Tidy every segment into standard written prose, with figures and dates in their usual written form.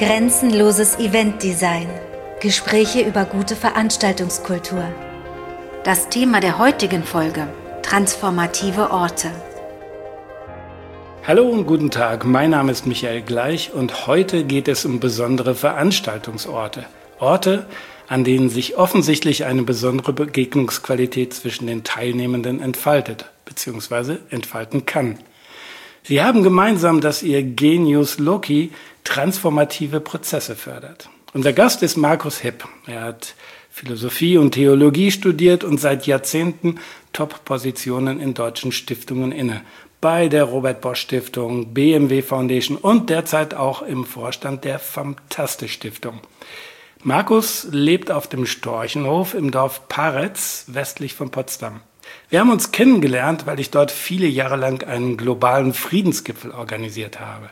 Grenzenloses Eventdesign. Gespräche über gute Veranstaltungskultur. Das Thema der heutigen Folge: transformative Orte. Hallo und guten Tag, mein Name ist Michael Gleich und heute geht es um besondere Veranstaltungsorte. Orte, an denen sich offensichtlich eine besondere Begegnungsqualität zwischen den Teilnehmenden entfaltet bzw. entfalten kann. Sie haben gemeinsam, dass ihr Genius Loci transformative Prozesse fördert. Unser Gast ist Markus Hipp. Er hat Philosophie und Theologie studiert und seit Jahrzehnten Top-Positionen in deutschen Stiftungen inne. Bei der Robert-Bosch-Stiftung, BMW Foundation und derzeit auch im Vorstand der Fantastisch-Stiftung. Markus lebt auf dem Storchenhof im Dorf Paretz, westlich von Potsdam. Wir haben uns kennengelernt, weil ich dort viele Jahre lang einen globalen Friedensgipfel organisiert habe.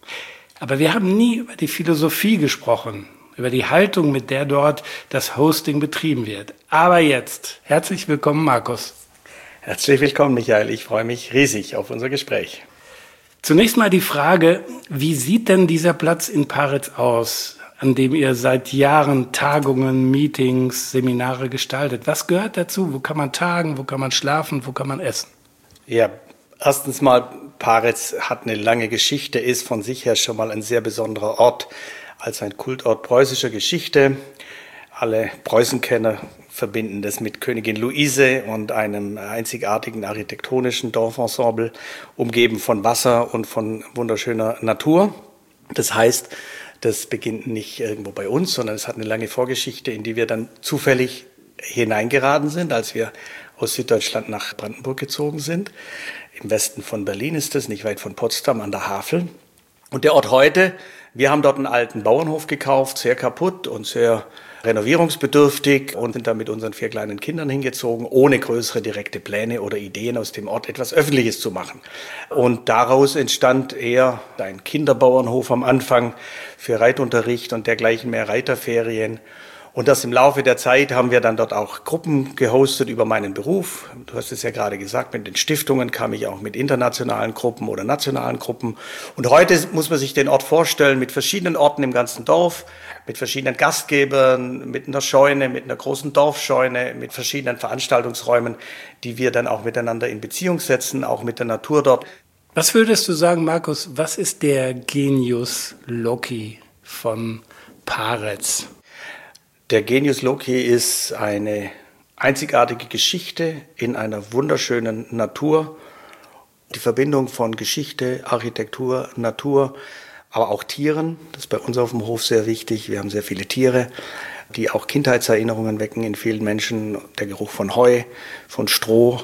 Aber wir haben nie über die Philosophie gesprochen, über die Haltung, mit der dort das Hosting betrieben wird. Aber jetzt, herzlich willkommen, Markus. Herzlich willkommen, Michael. Ich freue mich riesig auf unser Gespräch. Zunächst mal die Frage, wie sieht denn dieser Platz in Paretz aus, an dem ihr seit Jahren Tagungen, Meetings, Seminare gestaltet? Was gehört dazu? Wo kann man tagen? Wo kann man schlafen? Wo kann man essen? Ja, erstens mal, Paretz hat eine lange Geschichte, ist von sich her schon mal ein sehr besonderer Ort als ein Kultort preußischer Geschichte. Alle Preußenkenner verbinden das mit Königin Luise und einem einzigartigen architektonischen Dorfensemble, umgeben von Wasser und von wunderschöner Natur. Das heißt, das beginnt nicht irgendwo bei uns, sondern es hat eine lange Vorgeschichte, in die wir dann zufällig hineingeraten sind, als wir aus Süddeutschland nach Brandenburg gezogen sind. Im Westen von Berlin ist das, nicht weit von Potsdam an der Havel. Und der Ort heute, wir haben dort einen alten Bauernhof gekauft, sehr kaputt und sehr renovierungsbedürftig und sind da mit unseren 4 kleinen Kindern hingezogen, ohne größere direkte Pläne oder Ideen, aus dem Ort etwas Öffentliches zu machen. Und daraus entstand eher ein Kinderbauernhof am Anfang für Reitunterricht und dergleichen mehr, Reiterferien. Und das im Laufe der Zeit haben wir dann dort auch Gruppen gehostet über meinen Beruf. Du hast es ja gerade gesagt, mit den Stiftungen kam ich auch mit internationalen Gruppen oder nationalen Gruppen. Und heute muss man sich den Ort vorstellen mit verschiedenen Orten im ganzen Dorf, mit verschiedenen Gastgebern, mit einer Scheune, mit einer großen Dorfscheune, mit verschiedenen Veranstaltungsräumen, die wir dann auch miteinander in Beziehung setzen, auch mit der Natur dort. Was würdest du sagen, Markus, was ist der Genius Loci von Paretz? Der Genius Loci ist eine einzigartige Geschichte in einer wunderschönen Natur. Die Verbindung von Geschichte, Architektur, Natur, aber auch Tieren, das ist bei uns auf dem Hof sehr wichtig. Wir haben sehr viele Tiere, die auch Kindheitserinnerungen wecken in vielen Menschen. Der Geruch von Heu, von Stroh,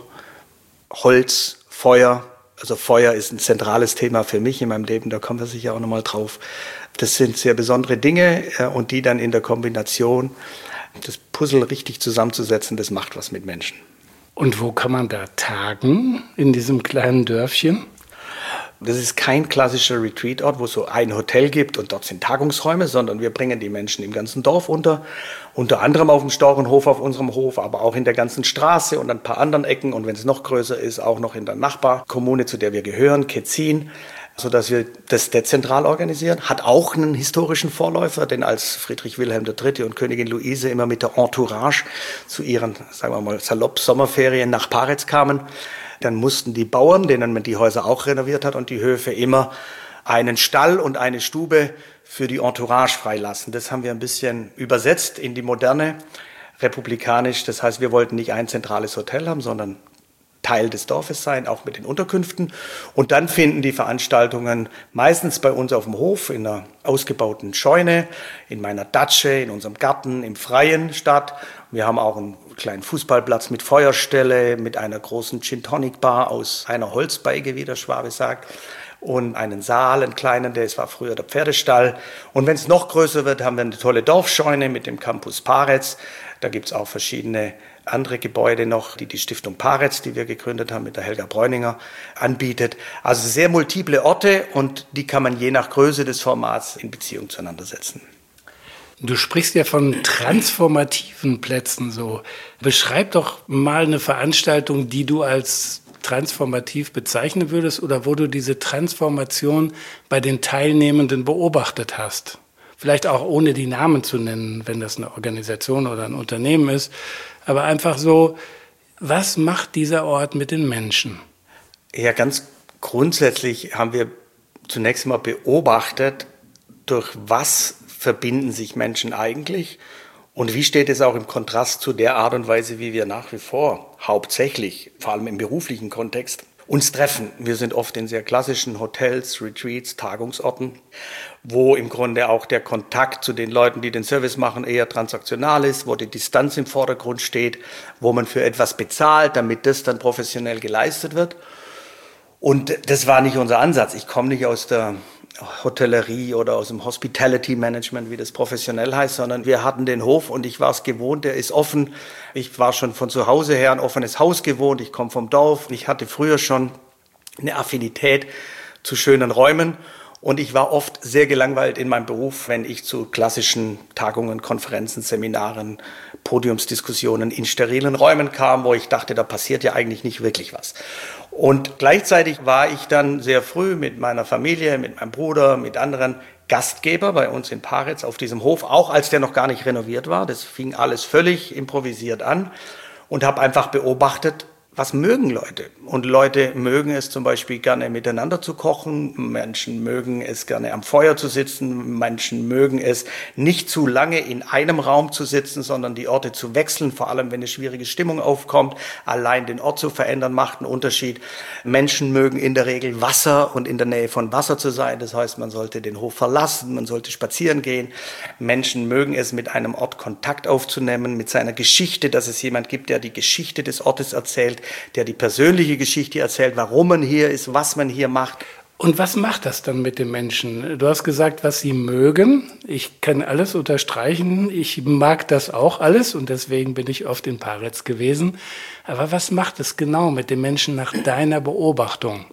Holz, Feuer. Also Feuer ist ein zentrales Thema für mich in meinem Leben, da kommen wir sicher auch nochmal drauf. Das sind sehr besondere Dinge und die dann in der Kombination, das Puzzle richtig zusammenzusetzen, das macht was mit Menschen. Und wo kann man da tagen, in diesem kleinen Dörfchen? Das ist kein klassischer Retreat-Ort, wo es so ein Hotel gibt und dort sind Tagungsräume, sondern wir bringen die Menschen im ganzen Dorf unter anderem auf dem Storchenhof auf unserem Hof, aber auch in der ganzen Straße und an ein paar anderen Ecken und wenn es noch größer ist, auch noch in der Nachbarkommune, zu der wir gehören, Ketzin, sodass wir das dezentral organisieren. Hat auch einen historischen Vorläufer, denn als Friedrich Wilhelm III. Und Königin Luise immer mit der Entourage zu ihren, sagen wir mal, salopp Sommerferien nach Paretz kamen, dann mussten die Bauern, denen man die Häuser auch renoviert hat und die Höfe, immer einen Stall und eine Stube für die Entourage freilassen. Das haben wir ein bisschen übersetzt in die Moderne, republikanisch. Das heißt, wir wollten nicht ein zentrales Hotel haben, sondern Teil des Dorfes sein, auch mit den Unterkünften. Und dann finden die Veranstaltungen meistens bei uns auf dem Hof, in einer ausgebauten Scheune, in meiner Datsche, in unserem Garten, im Freien statt. Wir haben auch einen kleinen Fußballplatz mit Feuerstelle, mit einer großen Gin-Tonic-Bar aus einer Holzbeige, wie der Schwabe sagt, und einen Saal, einen kleinen, das war früher der Pferdestall. Und wenn es noch größer wird, haben wir eine tolle Dorfscheune mit dem Campus Paretz. Da gibt es auch verschiedene andere Gebäude noch, die Stiftung Paretz, die wir gegründet haben mit der Helga Bräuninger, anbietet. Also sehr multiple Orte und die kann man je nach Größe des Formats in Beziehung zueinander setzen. Du sprichst ja von transformativen Plätzen so. Beschreib doch mal eine Veranstaltung, die du als transformativ bezeichnen würdest oder wo du diese Transformation bei den Teilnehmenden beobachtet hast. Vielleicht auch ohne die Namen zu nennen, wenn das eine Organisation oder ein Unternehmen ist. Aber einfach so, was macht dieser Ort mit den Menschen? Ja, ganz grundsätzlich haben wir zunächst mal beobachtet, durch was verbinden sich Menschen eigentlich und wie steht es auch im Kontrast zu der Art und Weise, wie wir nach wie vor hauptsächlich, vor allem im beruflichen Kontext, uns treffen. Wir sind oft in sehr klassischen Hotels, Retreats, Tagungsorten, wo im Grunde auch der Kontakt zu den Leuten, die den Service machen, eher transaktional ist, wo die Distanz im Vordergrund steht, wo man für etwas bezahlt, damit das dann professionell geleistet wird. Und das war nicht unser Ansatz. Ich komme nicht aus der Hotellerie oder aus dem Hospitality Management, wie das professionell heißt, sondern wir hatten den Hof und ich war es gewohnt, der ist offen. Ich war schon von zu Hause her ein offenes Haus gewohnt, ich komme vom Dorf. Ich hatte früher schon eine Affinität zu schönen Räumen und ich war oft sehr gelangweilt in meinem Beruf, wenn ich zu klassischen Tagungen, Konferenzen, Seminaren, Podiumsdiskussionen in sterilen Räumen kam, wo ich dachte, da passiert ja eigentlich nicht wirklich was. Und gleichzeitig war ich dann sehr früh mit meiner Familie, mit meinem Bruder, mit anderen Gastgeber bei uns in Paritz auf diesem Hof, auch als der noch gar nicht renoviert war. Das fing alles völlig improvisiert an und habe einfach beobachtet, was mögen Leute? Und Leute mögen es zum Beispiel gerne miteinander zu kochen, Menschen mögen es gerne am Feuer zu sitzen, Menschen mögen es nicht zu lange in einem Raum zu sitzen, sondern die Orte zu wechseln, vor allem wenn eine schwierige Stimmung aufkommt. Allein den Ort zu verändern macht einen Unterschied. Menschen mögen in der Regel Wasser und in der Nähe von Wasser zu sein, das heißt, man sollte den Hof verlassen, man sollte spazieren gehen. Menschen mögen es, mit einem Ort Kontakt aufzunehmen, mit seiner Geschichte, dass es jemand gibt, der die Geschichte des Ortes erzählt, der die persönliche Geschichte erzählt, warum man hier ist, was man hier macht. Und was macht das dann mit den Menschen? Du hast gesagt, was sie mögen. Ich kann alles unterstreichen. Ich mag das auch alles und deswegen bin ich oft in Paritz gewesen. Aber was macht es genau mit den Menschen nach deiner Beobachtung?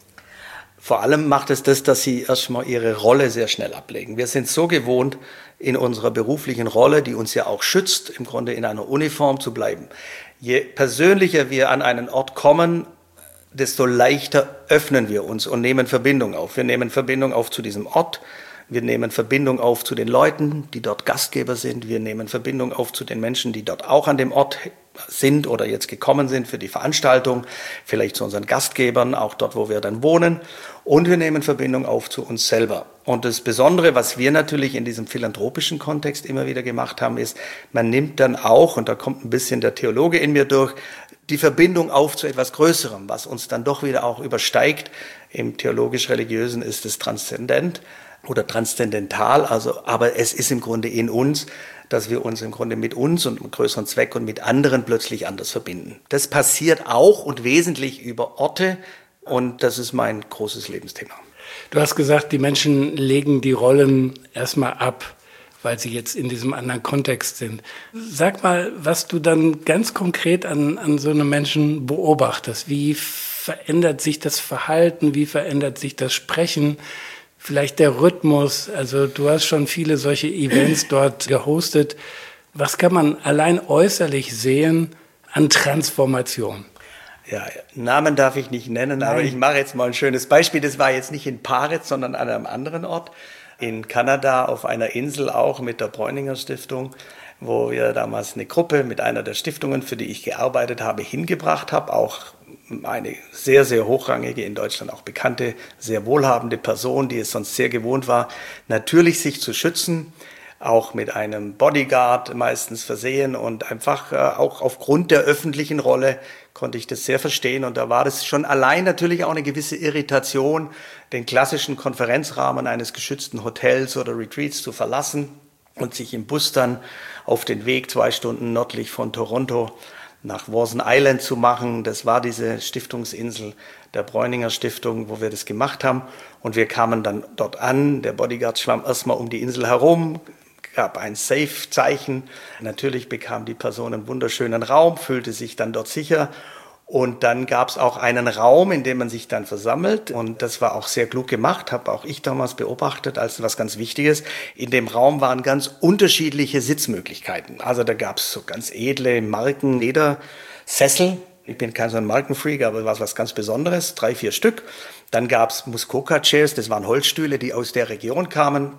Vor allem macht es das, dass sie erstmal ihre Rolle sehr schnell ablegen. Wir sind so gewohnt, in unserer beruflichen Rolle, die uns ja auch schützt, im Grunde in einer Uniform zu bleiben. Je persönlicher wir an einen Ort kommen, desto leichter öffnen wir uns und nehmen Verbindung auf. Wir nehmen Verbindung auf zu diesem Ort, wir nehmen Verbindung auf zu den Leuten, die dort Gastgeber sind, wir nehmen Verbindung auf zu den Menschen, die dort auch an dem Ort sind oder jetzt gekommen sind für die Veranstaltung, vielleicht zu unseren Gastgebern, auch dort, wo wir dann wohnen. Und wir nehmen Verbindung auf zu uns selber. Und das Besondere, was wir natürlich in diesem philanthropischen Kontext immer wieder gemacht haben, ist, man nimmt dann auch, und da kommt ein bisschen der Theologe in mir durch, die Verbindung auf zu etwas Größerem, was uns dann doch wieder auch übersteigt. Im theologisch-religiösen ist es transzendent oder transzendental, also, aber es ist im Grunde in uns, dass wir uns im Grunde mit uns und einem größeren Zweck und mit anderen plötzlich anders verbinden. Das passiert auch und wesentlich über Orte und das ist mein großes Lebensthema. Du hast gesagt, die Menschen legen die Rollen erstmal ab, weil sie jetzt in diesem anderen Kontext sind. Sag mal, was du dann ganz konkret an so einem Menschen beobachtest. Wie verändert sich das Verhalten? Wie verändert sich das Sprechen? Vielleicht der Rhythmus, also du hast schon viele solche Events dort gehostet. Was kann man allein äußerlich sehen an Transformation? Ja, Namen darf ich nicht nennen, aber ich mache jetzt mal ein schönes Beispiel. Das war jetzt nicht in Paritz, sondern an einem anderen Ort. In Kanada auf einer Insel auch mit der Bräuninger Stiftung, wo wir damals eine Gruppe mit einer der Stiftungen, für die ich gearbeitet habe, hingebracht habe, auch eine sehr, sehr hochrangige, in Deutschland auch bekannte, sehr wohlhabende Person, die es sonst sehr gewohnt war, natürlich sich zu schützen, auch mit einem Bodyguard meistens versehen und einfach auch aufgrund der öffentlichen Rolle konnte ich das sehr verstehen und da war das schon allein natürlich auch eine gewisse Irritation, den klassischen Konferenzrahmen eines geschützten Hotels oder Retreats zu verlassen und sich im Bus dann auf den Weg 2 Stunden nördlich von Toronto nach Warzen Island zu machen. Das war diese Stiftungsinsel der Bräuninger Stiftung, wo wir das gemacht haben. Und wir kamen dann dort an. Der Bodyguard schwamm erstmal um die Insel herum, gab ein Safe-Zeichen. Natürlich bekam die Person einen wunderschönen Raum, fühlte sich dann dort sicher. Und dann gab es auch einen Raum, in dem man sich dann versammelt. Und das war auch sehr klug gemacht, habe auch ich damals beobachtet als was ganz Wichtiges. In dem Raum waren ganz unterschiedliche Sitzmöglichkeiten. Also da gab es so ganz edle Marken-Ledersessel. Ich bin kein so ein Markenfreak, aber was ganz Besonderes, 3, 4 Stück. Dann gab es Muskoka-Chairs, das waren Holzstühle, die aus der Region kamen.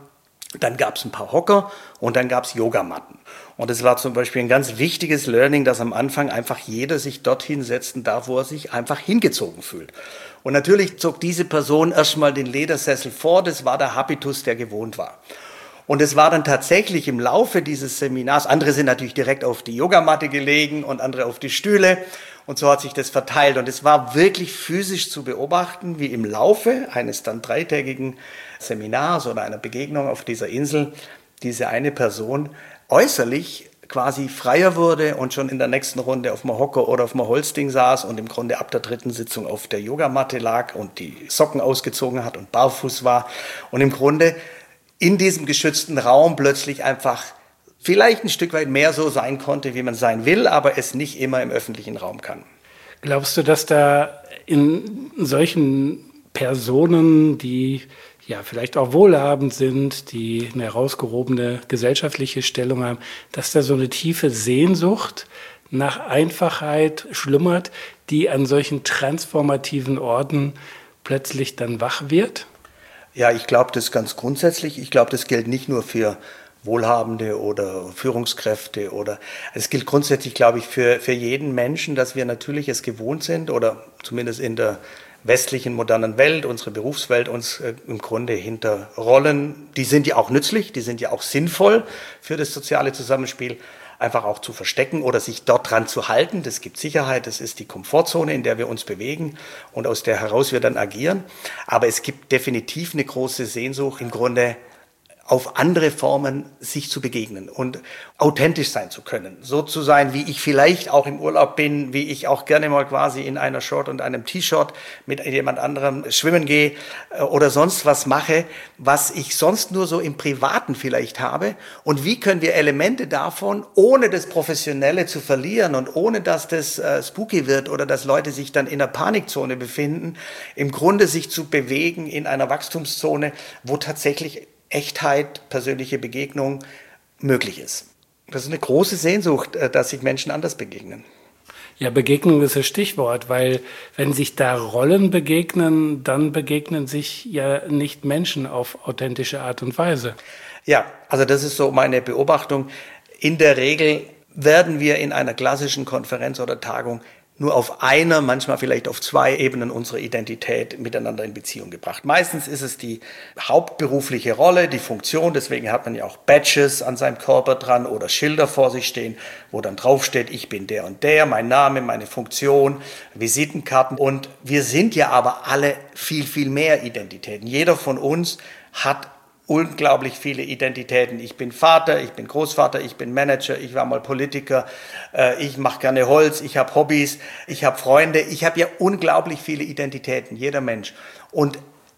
Dann gab es ein paar Hocker und dann gab es Yogamatten. Und es war zum Beispiel ein ganz wichtiges Learning, dass am Anfang einfach jeder sich dorthin setzen darf, wo er sich einfach hingezogen fühlt. Und natürlich zog diese Person erstmal den Ledersessel vor, das war der Habitus, der gewohnt war. Und es war dann tatsächlich im Laufe dieses Seminars, andere sind natürlich direkt auf die Yogamatte gelegen und andere auf die Stühle. Und so hat sich das verteilt. Und es war wirklich physisch zu beobachten, wie im Laufe eines dann 3-tägigen Seminars oder einer Begegnung auf dieser Insel diese eine Person äußerlich quasi freier wurde und schon in der nächsten Runde auf dem Hocker oder auf dem Holzding saß und im Grunde ab der 3. Sitzung auf der Yogamatte lag und die Socken ausgezogen hat und barfuß war. Und im Grunde in diesem geschützten Raum plötzlich einfach vielleicht ein Stück weit mehr so sein konnte, wie man sein will, aber es nicht immer im öffentlichen Raum kann. Glaubst du, dass da in solchen Personen, die ja vielleicht auch wohlhabend sind, die eine herausgehobene gesellschaftliche Stellung haben, dass da so eine tiefe Sehnsucht nach Einfachheit schlummert, die an solchen transformativen Orten plötzlich dann wach wird? Ja, ich glaube das ganz grundsätzlich. Ich glaube, das gilt nicht nur für Wohlhabende oder Führungskräfte oder es gilt grundsätzlich, glaube ich, für jeden Menschen, dass wir natürlich es gewohnt sind oder zumindest in der westlichen modernen Welt, unsere Berufswelt uns im Grunde hinter Rollen, die sind ja auch nützlich, die sind ja auch sinnvoll für das soziale Zusammenspiel, einfach auch zu verstecken oder sich dort dran zu halten. Das gibt Sicherheit, das ist die Komfortzone, in der wir uns bewegen und aus der heraus wir dann agieren. Aber es gibt definitiv eine große Sehnsucht im Grunde auf andere Formen sich zu begegnen und authentisch sein zu können. So zu sein, wie ich vielleicht auch im Urlaub bin, wie ich auch gerne mal quasi in einer Short und einem T-Shirt mit jemand anderem schwimmen gehe oder sonst was mache, was ich sonst nur so im Privaten vielleicht habe. Und wie können wir Elemente davon, ohne das Professionelle zu verlieren und ohne dass das spooky wird oder dass Leute sich dann in einer Panikzone befinden, im Grunde sich zu bewegen in einer Wachstumszone, wo tatsächlich Echtheit, persönliche Begegnung möglich ist. Das ist eine große Sehnsucht, dass sich Menschen anders begegnen. Ja, Begegnung ist das Stichwort, weil wenn sich da Rollen begegnen, dann begegnen sich ja nicht Menschen auf authentische Art und Weise. Ja, also das ist so meine Beobachtung. In der Regel werden wir in einer klassischen Konferenz oder Tagung nur auf einer, manchmal vielleicht auf 2 Ebenen unserer Identität miteinander in Beziehung gebracht. Meistens ist es die hauptberufliche Rolle, die Funktion, deswegen hat man ja auch Badges an seinem Körper dran oder Schilder vor sich stehen, wo dann draufsteht, ich bin der und der, mein Name, meine Funktion, Visitenkarten. Und wir sind ja aber alle viel, viel mehr Identitäten. Jeder von uns hat unglaublich viele Identitäten. Ich bin Vater, ich bin Großvater, ich bin Manager, ich war mal Politiker, ich mache gerne Holz, ich habe Hobbys, ich habe Freunde. Ich habe ja unglaublich viele Identitäten, jeder Mensch. Und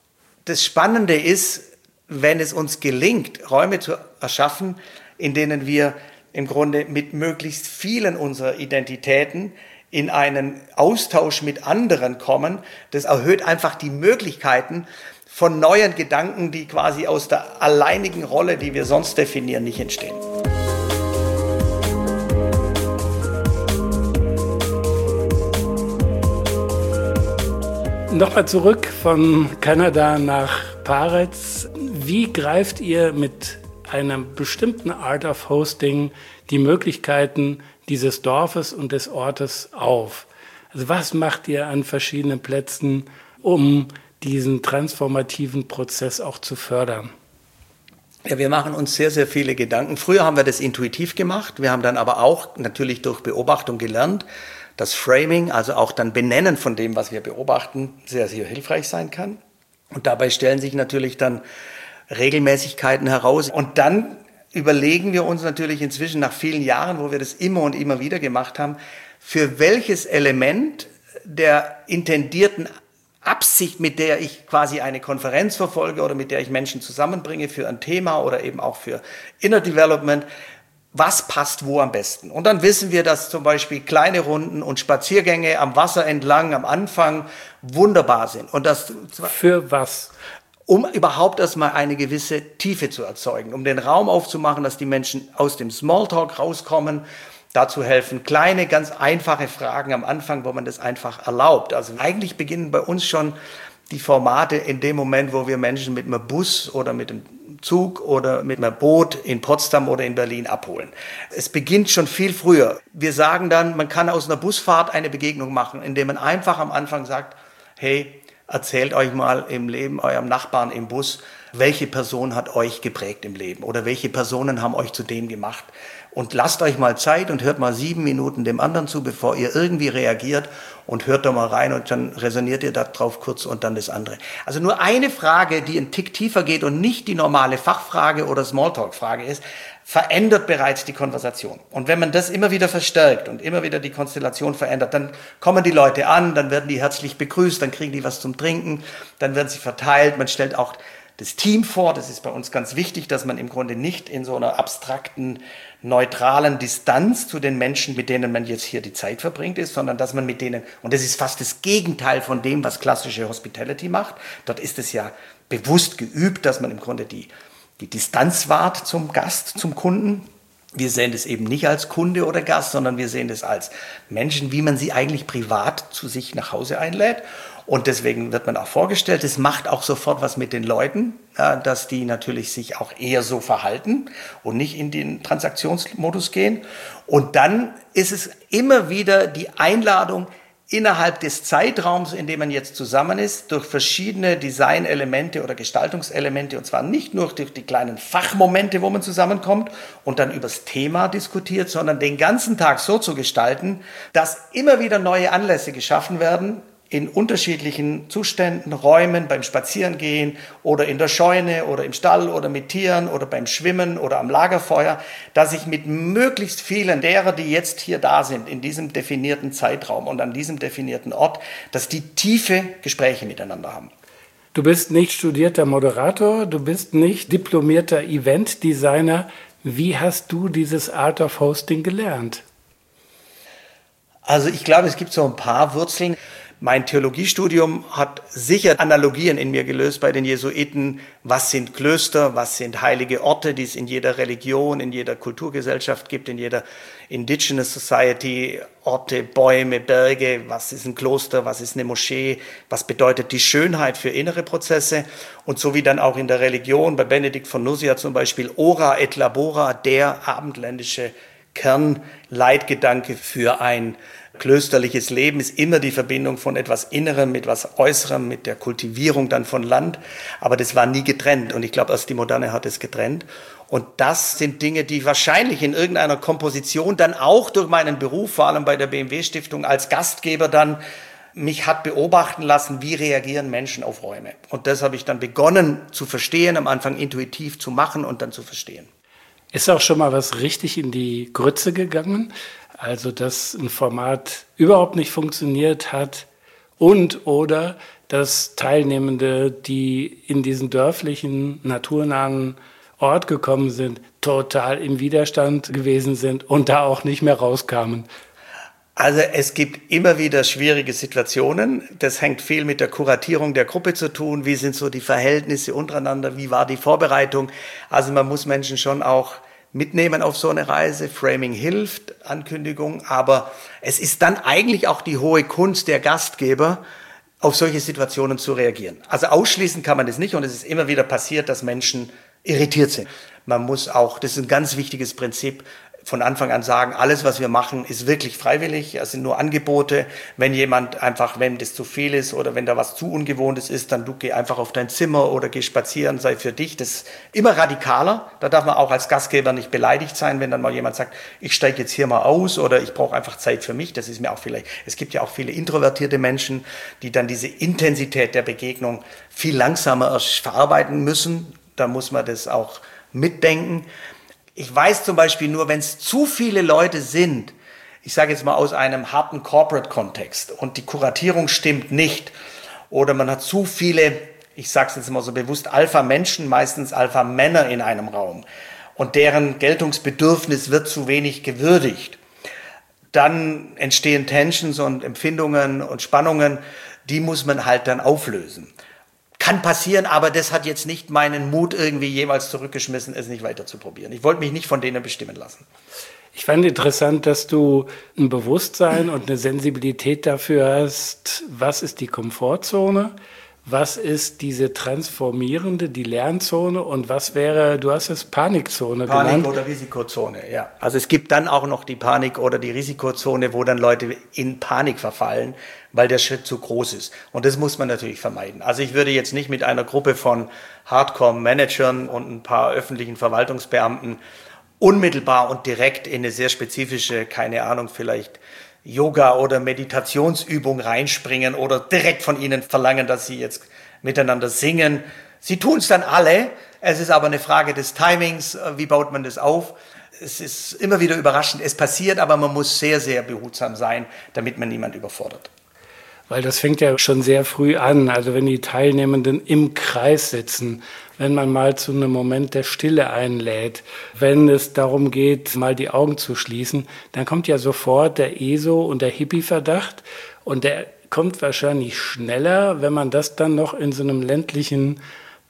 das Spannende ist, wenn es uns gelingt, Räume zu erschaffen, in denen wir im Grunde mit möglichst vielen unserer Identitäten in einen Austausch mit anderen kommen, das erhöht einfach die Möglichkeiten von neuen Gedanken, die quasi aus der alleinigen Rolle, die wir sonst definieren, nicht entstehen. Nochmal zurück von Kanada nach Paretz. Wie greift ihr mit einer bestimmten Art of Hosting die Möglichkeiten dieses Dorfes und des Ortes auf? Also was macht ihr an verschiedenen Plätzen, um diesen transformativen Prozess auch zu fördern? Ja, wir machen uns sehr, sehr viele Gedanken. Früher haben wir das intuitiv gemacht. Wir haben dann aber auch natürlich durch Beobachtung gelernt, dass Framing, also auch dann Benennen von dem, was wir beobachten, sehr, sehr hilfreich sein kann. Und dabei stellen sich natürlich dann Regelmäßigkeiten heraus. Und dann überlegen wir uns natürlich inzwischen nach vielen Jahren, wo wir das immer und immer wieder gemacht haben, für welches Element der intendierten Absicht, mit der ich quasi eine Konferenz verfolge oder mit der ich Menschen zusammenbringe für ein Thema oder eben auch für Inner Development, was passt wo am besten. Und dann wissen wir, dass zum Beispiel kleine Runden und Spaziergänge am Wasser entlang am Anfang wunderbar sind. Und das für was? Um überhaupt erstmal eine gewisse Tiefe zu erzeugen, um den Raum aufzumachen, dass die Menschen aus dem Smalltalk rauskommen. Dazu helfen kleine, ganz einfache Fragen am Anfang, wo man das einfach erlaubt. Also eigentlich beginnen bei uns schon die Formate in dem Moment, wo wir Menschen mit einem Bus oder mit einem Zug oder mit einem Boot in Potsdam oder in Berlin abholen. Es beginnt schon viel früher. Wir sagen dann, man kann aus einer Busfahrt eine Begegnung machen, indem man einfach am Anfang sagt, hey, erzählt euch mal im Leben eurem Nachbarn im Bus, welche Person hat euch geprägt im Leben oder welche Personen haben euch zu dem gemacht. Und lasst euch mal Zeit und hört mal 7 Minuten dem anderen zu, bevor ihr irgendwie reagiert, und hört da mal rein und dann resoniert ihr da drauf kurz und dann das andere. Also nur eine Frage, die einen Tick tiefer geht und nicht die normale Fachfrage oder Smalltalk-Frage ist, verändert bereits die Konversation. Und wenn man das immer wieder verstärkt und immer wieder die Konstellation verändert, dann kommen die Leute an, dann werden die herzlich begrüßt, dann kriegen die was zum Trinken, dann werden sie verteilt, man stellt auch das Team vor. Das ist bei uns ganz wichtig, dass man im Grunde nicht in so einer abstrakten, neutralen Distanz zu den Menschen, mit denen man jetzt hier die Zeit verbringt, ist, sondern dass man mit denen, und das ist fast das Gegenteil von dem, was klassische Hospitality macht. Dort ist es ja bewusst geübt, dass man im Grunde die Distanz wahrt zum Gast, zum Kunden. Wir sehen das eben nicht als Kunde oder Gast, sondern wir sehen das als Menschen, wie man sie eigentlich privat zu sich nach Hause einlädt. Und deswegen wird man auch vorgestellt, es macht auch sofort was mit den Leuten, dass die natürlich sich auch eher so verhalten und nicht in den Transaktionsmodus gehen. Und dann ist es immer wieder die Einladung, innerhalb des Zeitraums, in dem man jetzt zusammen ist, durch verschiedene Designelemente oder Gestaltungselemente, und zwar nicht nur durch die kleinen Fachmomente, wo man zusammenkommt und dann übers Thema diskutiert, sondern den ganzen Tag so zu gestalten, dass immer wieder neue Anlässe geschaffen werden, in unterschiedlichen Zuständen, Räumen, beim Spazierengehen oder in der Scheune oder im Stall oder mit Tieren oder beim Schwimmen oder am Lagerfeuer, dass ich mit möglichst vielen derer, die jetzt hier da sind, in diesem definierten Zeitraum und an diesem definierten Ort, dass die tiefe Gespräche miteinander haben. Du bist nicht studierter Moderator, du bist nicht diplomierter Eventdesigner. Wie hast du dieses Art of Hosting gelernt? Also ich glaube, es gibt so ein paar Wurzeln. Mein Theologiestudium hat sicher Analogien in mir gelöst bei den Jesuiten. Was sind Klöster? Was sind heilige Orte, die es in jeder Religion, in jeder Kulturgesellschaft gibt, in jeder Indigenous Society? Orte, Bäume, Berge. Was ist ein Kloster? Was ist eine Moschee? Was bedeutet die Schönheit für innere Prozesse? Und so wie dann auch in der Religion, bei Benedikt von Nursia zum Beispiel, Ora et Labora, der abendländische Kernleitgedanke für ein klösterliches Leben ist immer die Verbindung von etwas Innerem mit etwas Äußerem, mit der Kultivierung dann von Land. Aber das war nie getrennt. Und ich glaube, erst die Moderne hat es getrennt. Und das sind Dinge, die wahrscheinlich in irgendeiner Komposition dann auch durch meinen Beruf, vor allem bei der BMW-Stiftung als Gastgeber dann, mich hat beobachten lassen, wie reagieren Menschen auf Räume. Und das habe ich dann begonnen zu verstehen, am Anfang intuitiv zu machen und dann zu verstehen. Ist auch schon mal was richtig in die Grütze gegangen? Also, dass ein Format überhaupt nicht funktioniert hat und oder dass Teilnehmende, die in diesen dörflichen, naturnahen Ort gekommen sind, total im Widerstand gewesen sind und da auch nicht mehr rauskamen. Also es gibt immer wieder schwierige Situationen. Das hängt viel mit der Kuratierung der Gruppe zu tun. Wie sind so die Verhältnisse untereinander? Wie war die Vorbereitung? Also man muss Menschen schon auch mitnehmen auf so eine Reise. Framing hilft, Ankündigung, aber es ist dann eigentlich auch die hohe Kunst der Gastgeber, auf solche Situationen zu reagieren. Also ausschließen kann man das nicht und es ist immer wieder passiert, dass Menschen irritiert sind. Man muss auch, das ist ein ganz wichtiges Prinzip, von Anfang an sagen, alles, was wir machen, ist wirklich freiwillig. Es sind nur Angebote. Wenn jemand einfach, wenn das zu viel ist oder wenn da was zu Ungewohntes ist, dann du geh einfach auf dein Zimmer oder geh spazieren, sei für dich. Das ist immer radikaler. Da darf man auch als Gastgeber nicht beleidigt sein, wenn dann mal jemand sagt, ich steige jetzt hier mal aus oder ich brauche einfach Zeit für mich. Das ist mir auch vielleicht, es gibt ja auch viele introvertierte Menschen, die dann diese Intensität der Begegnung viel langsamer erst verarbeiten müssen. Da muss man das auch mitdenken. Ich weiß zum Beispiel nur, wenn es zu viele Leute sind, ich sage jetzt mal aus einem harten Corporate-Kontext und die Kuratierung stimmt nicht oder man hat zu viele, ich sage es jetzt mal so bewusst, Alpha-Menschen, meistens Alpha-Männer in einem Raum und deren Geltungsbedürfnis wird zu wenig gewürdigt, dann entstehen Tensions und Empfindungen und Spannungen, die muss man halt dann auflösen. Kann passieren, aber das hat jetzt nicht meinen Mut irgendwie jemals zurückgeschmissen, es nicht weiter zu probieren. Ich wollte mich nicht von denen bestimmen lassen. Ich fand interessant, dass du ein Bewusstsein und eine Sensibilität dafür hast, was ist die Komfortzone, Was ist diese transformierende, die Lernzone und was wäre, du hast es Panikzone genannt? Panik- oder Risikozone, ja. Also es gibt dann auch noch die Panik- oder die Risikozone, wo dann Leute in Panik verfallen, weil der Schritt zu groß ist. Und das muss man natürlich vermeiden. Also ich würde jetzt nicht mit einer Gruppe von Hardcore-Managern und ein paar öffentlichen Verwaltungsbeamten unmittelbar und direkt in eine sehr spezifische, keine Ahnung, vielleicht Yoga- oder Meditationsübung reinspringen oder direkt von ihnen verlangen, dass sie jetzt miteinander singen. Sie tun es dann alle. Es ist aber eine Frage des Timings. Wie baut man das auf? Es ist immer wieder überraschend. Es passiert, aber man muss sehr, sehr behutsam sein, damit man niemand überfordert. Weil das fängt ja schon sehr früh an. Also wenn die Teilnehmenden im Kreis sitzen, wenn man mal zu einem Moment der Stille einlädt, wenn es darum geht, mal die Augen zu schließen, dann kommt ja sofort der ESO- und der Hippie-Verdacht. Und der kommt wahrscheinlich schneller, wenn man das dann noch in so einem ländlichen,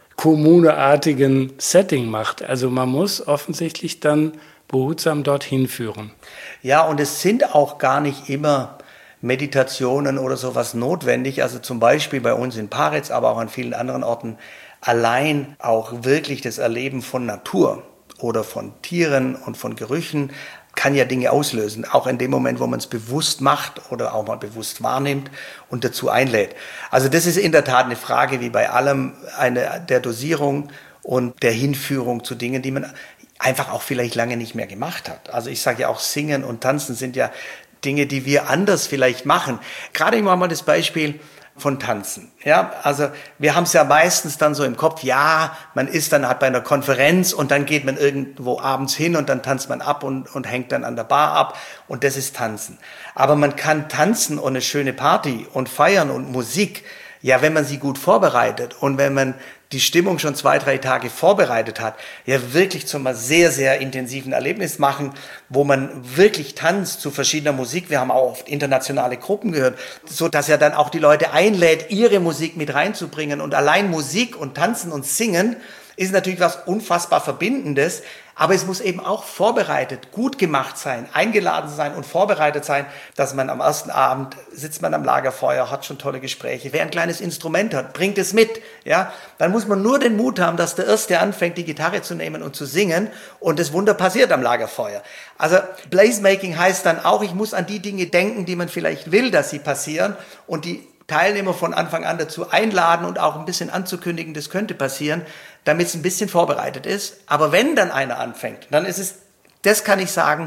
kommuneartigen Setting macht. Also man muss offensichtlich dann behutsam dorthin führen. Ja, und es sind auch gar nicht immer Meditationen oder sowas notwendig. Also zum Beispiel bei uns in Paritz, aber auch an vielen anderen Orten, allein auch wirklich das Erleben von Natur oder von Tieren und von Gerüchen kann ja Dinge auslösen. Auch in dem Moment, wo man es bewusst macht oder auch mal bewusst wahrnimmt und dazu einlädt. Also das ist in der Tat eine Frage, wie bei allem, der Dosierung und der Hinführung zu Dingen, die man einfach auch vielleicht lange nicht mehr gemacht hat. Also ich sage ja auch, Singen und Tanzen sind ja Dinge, die wir anders vielleicht machen. Gerade ich mache mal das Beispiel von Tanzen. Ja, also wir haben es ja meistens dann so im Kopf, ja, man ist dann halt bei einer Konferenz und dann geht man irgendwo abends hin und dann tanzt man ab und hängt dann an der Bar ab und das ist Tanzen. Aber man kann tanzen und eine schöne Party und feiern und Musik, ja, wenn man sie gut vorbereitet und wenn man die Stimmung schon 2-3 Tage vorbereitet hat, ja wirklich zu einem sehr, sehr intensiven Erlebnis machen, wo man wirklich tanzt zu verschiedener Musik. Wir haben auch oft internationale Gruppen gehört, so dass er dann auch die Leute einlädt, ihre Musik mit reinzubringen. Und allein Musik und Tanzen und Singen ist natürlich was unfassbar Verbindendes, aber es muss eben auch vorbereitet, gut gemacht sein, eingeladen sein und vorbereitet sein, dass man am ersten Abend sitzt man am Lagerfeuer, hat schon tolle Gespräche. Wer ein kleines Instrument hat, bringt es mit. Ja, dann muss man nur den Mut haben, dass der Erste anfängt, die Gitarre zu nehmen und zu singen und das Wunder passiert am Lagerfeuer. Also Placemaking heißt dann auch, ich muss an die Dinge denken, die man vielleicht will, dass sie passieren und die Teilnehmer von Anfang an dazu einladen und auch ein bisschen anzukündigen, das könnte passieren, damit es ein bisschen vorbereitet ist. Aber wenn dann einer anfängt, dann ist es, das kann ich sagen,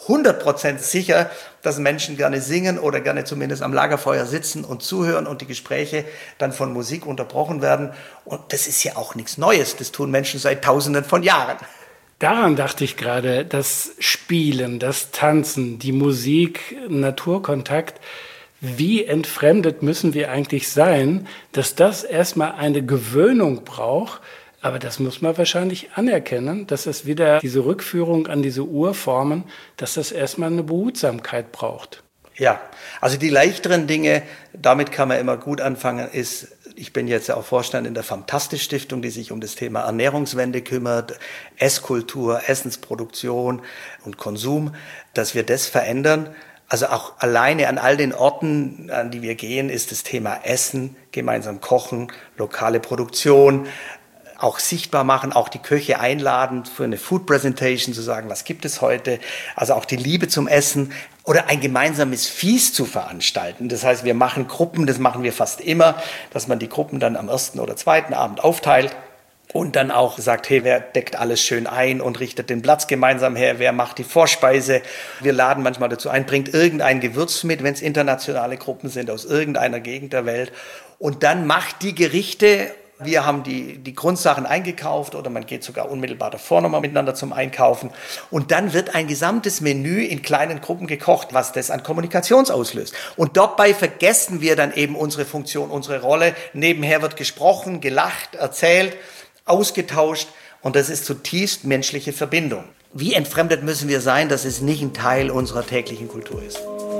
100% sicher, dass Menschen gerne singen oder gerne zumindest am Lagerfeuer sitzen und zuhören und die Gespräche dann von Musik unterbrochen werden. Und das ist ja auch nichts Neues, das tun Menschen seit Tausenden von Jahren. Daran dachte ich gerade, das Spielen, das Tanzen, die Musik, Naturkontakt. Wie entfremdet müssen wir eigentlich sein, dass das erstmal eine Gewöhnung braucht? Aber das muss man wahrscheinlich anerkennen, dass es wieder diese Rückführung an diese Urformen, dass das erstmal eine Behutsamkeit braucht. Ja, also die leichteren Dinge, damit kann man immer gut anfangen, ist, ich bin jetzt ja auch Vorstand in der Fantastisch-Stiftung, die sich um das Thema Ernährungswende kümmert, Esskultur, Essensproduktion und Konsum, dass wir das verändern. Also auch alleine an all den Orten, an die wir gehen, ist das Thema Essen, gemeinsam kochen, lokale Produktion, auch sichtbar machen, auch die Köche einladen für eine Food Presentation, zu sagen, was gibt es heute, also auch die Liebe zum Essen oder ein gemeinsames Feast zu veranstalten. Das heißt, wir machen Gruppen, das machen wir fast immer, dass man die Gruppen dann am ersten oder zweiten Abend aufteilt. Und dann auch sagt, hey, wer deckt alles schön ein und richtet den Platz gemeinsam her, wer macht die Vorspeise. Wir laden manchmal dazu ein, bringt irgendein Gewürz mit, wenn es internationale Gruppen sind, aus irgendeiner Gegend der Welt. Und dann macht die Gerichte, wir haben die Grundsachen eingekauft oder man geht sogar unmittelbar davor nochmal miteinander zum Einkaufen. Und dann wird ein gesamtes Menü in kleinen Gruppen gekocht, was das an Kommunikation auslöst. Und dabei vergessen wir dann eben unsere Funktion, unsere Rolle. Nebenher wird gesprochen, gelacht, erzählt, ausgetauscht und das ist zutiefst menschliche Verbindung. Wie entfremdet müssen wir sein, dass es nicht ein Teil unserer täglichen Kultur ist?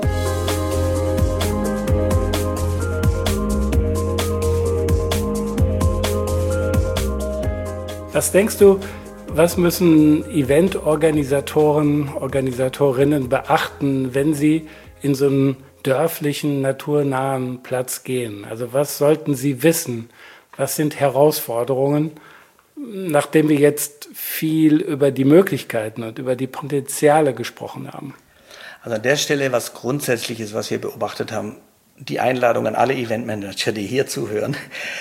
Was denkst du, was müssen Eventorganisatoren, Organisatorinnen beachten, wenn sie in so ein dörflichen, naturnahen Platz gehen? Also was sollten Sie wissen? Was sind Herausforderungen, nachdem wir jetzt viel über die Möglichkeiten und über die Potenziale gesprochen haben? Also an der Stelle was Grundsätzliches, was wir beobachtet haben, die Einladung an alle Eventmanager, die hier zuhören.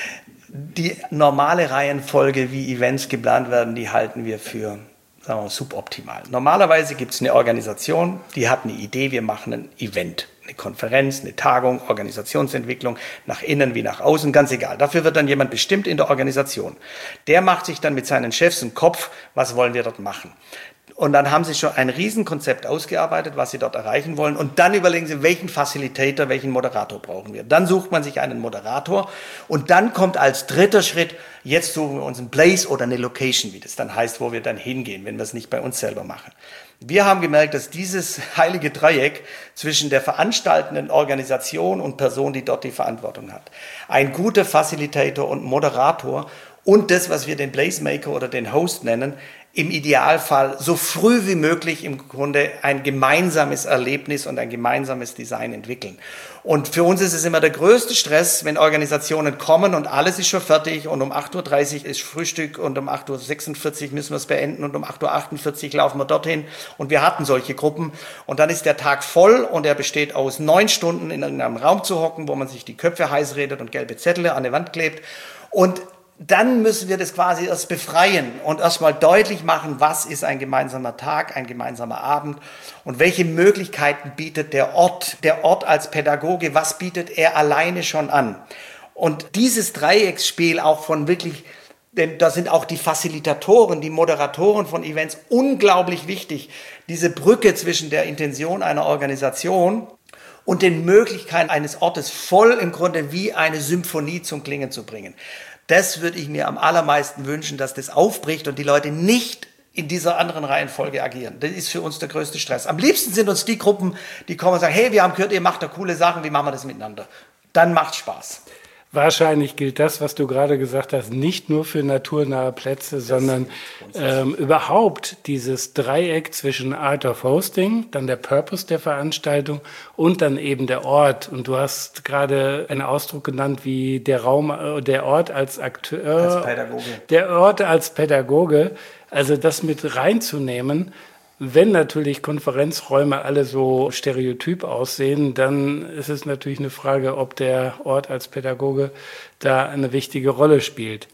Die normale Reihenfolge, wie Events geplant werden, die halten wir für, sagen wir mal, suboptimal. Normalerweise gibt es eine Organisation, die hat eine Idee, wir machen ein Event. Eine Konferenz, eine Tagung, Organisationsentwicklung, nach innen wie nach außen, ganz egal. Dafür wird dann jemand bestimmt in der Organisation. Der macht sich dann mit seinen Chefs einen Kopf, was wollen wir dort machen. Und dann haben sie schon ein Riesenkonzept ausgearbeitet, was sie dort erreichen wollen. Und dann überlegen sie, welchen Facilitator, welchen Moderator brauchen wir. Dann sucht man sich einen Moderator. Und dann kommt als dritter Schritt, jetzt suchen wir uns einen Place oder eine Location, wie das dann heißt, wo wir dann hingehen, wenn wir es nicht bei uns selber machen. Wir haben gemerkt, dass dieses heilige Dreieck zwischen der veranstaltenden Organisation und Person, die dort die Verantwortung hat, ein guter Facilitator und Moderator und das, was wir den Placemaker oder den Host nennen, im Idealfall so früh wie möglich im Grunde ein gemeinsames Erlebnis und ein gemeinsames Design entwickeln. Und für uns ist es immer der größte Stress, wenn kommen und alles ist schon fertig und um 8:30 Uhr ist Frühstück und um 8:46 Uhr müssen wir es beenden und um 8:48 Uhr laufen wir dorthin. Und wir hatten solche Gruppen. Und dann ist der Tag voll und er besteht aus 9 Stunden in irgendeinem Raum zu hocken, wo man sich die Köpfe heiß redet und gelbe Zettel an die Wand klebt. Und dann müssen wir das quasi erst befreien und erstmal deutlich machen, was ist ein gemeinsamer Tag, ein gemeinsamer Abend und welche Möglichkeiten bietet der Ort als Pädagoge, was bietet er alleine schon an. Und dieses Dreiecksspiel auch von wirklich, denn da sind auch die Facilitatoren, die Moderatoren von Events unglaublich wichtig, diese Brücke zwischen der Intention einer Organisation und den Möglichkeiten eines Ortes voll im Grunde wie eine Symphonie zum Klingen zu bringen. Das würde ich mir am allermeisten wünschen, dass das aufbricht und die Leute nicht in dieser anderen Reihenfolge agieren. Das ist für uns der größte Stress. Am liebsten sind uns die Gruppen, die kommen und sagen, hey, wir haben gehört, ihr macht da coole Sachen, wie machen wir das miteinander? Dann macht Spaß. Wahrscheinlich gilt das, was du gerade gesagt hast, nicht nur für naturnahe Plätze, sondern überhaupt dieses Dreieck zwischen Art of Hosting, dann der Purpose der Veranstaltung und dann eben der Ort. Und du hast gerade einen Ausdruck genannt wie der Ort als Akteur, als Pädagoge. Der Ort als Pädagoge. Also das mit reinzunehmen. Wenn natürlich Konferenzräume alle so stereotyp aussehen, dann ist es natürlich eine Frage, ob der Ort als Pädagoge da eine wichtige Rolle spielt.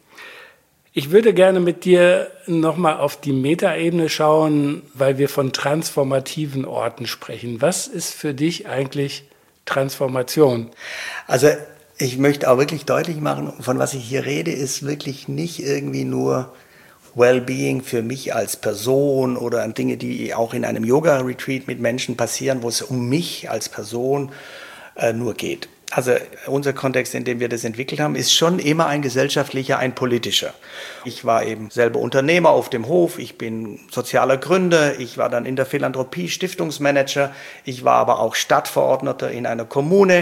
Ich würde gerne mit dir nochmal auf die Metaebene schauen, weil wir von transformativen Orten sprechen. Was ist für dich eigentlich Transformation? Also ich möchte auch wirklich deutlich machen, von was ich hier rede, ist wirklich nicht irgendwie nur Wellbeing für mich als Person oder an Dinge, die auch in einem Yoga-Retreat mit Menschen passieren, wo es um mich als Person nur geht. Also unser Kontext, in dem wir das entwickelt haben, ist schon immer ein gesellschaftlicher, ein politischer. Ich war eben selber Unternehmer auf dem Hof, ich bin sozialer Gründer, ich war dann in der Philanthropie Stiftungsmanager, ich war aber auch Stadtverordneter in einer Kommune